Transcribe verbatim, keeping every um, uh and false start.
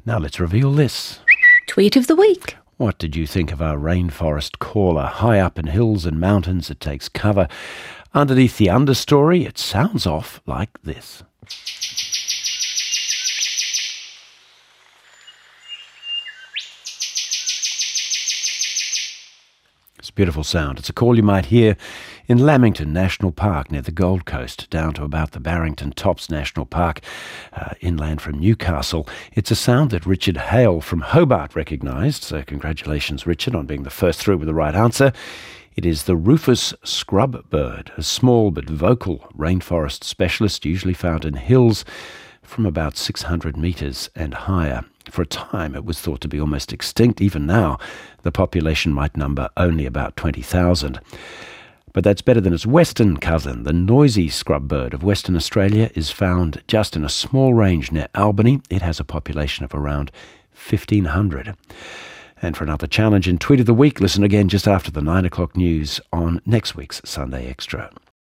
Now let's reveal this. Tweet of the week. What did you think of our rainforest caller? High up in hills and mountains, it takes cover. Underneath the understory, it sounds off like this. It's a beautiful sound. It's a call you might hear in Lamington National Park near the Gold Coast, down to about the Barrington Tops National Park, uh, inland from Newcastle. It's a sound that Richard Hale from Hobart recognised, so congratulations, Richard, on being the first through with the right answer. It is the rufous scrub bird, a small but vocal rainforest specialist usually found in hills from about six hundred metres and higher. For a time, it was thought to be almost extinct. Even now, the population might number only about twenty thousand. But that's better than its western cousin. The noisy scrub bird of Western Australia is found just in a small range near Albany. It has a population of around fifteen hundred. And for another challenge in Tweet of the Week, listen again just after the nine o'clock news on next week's Sunday Extra.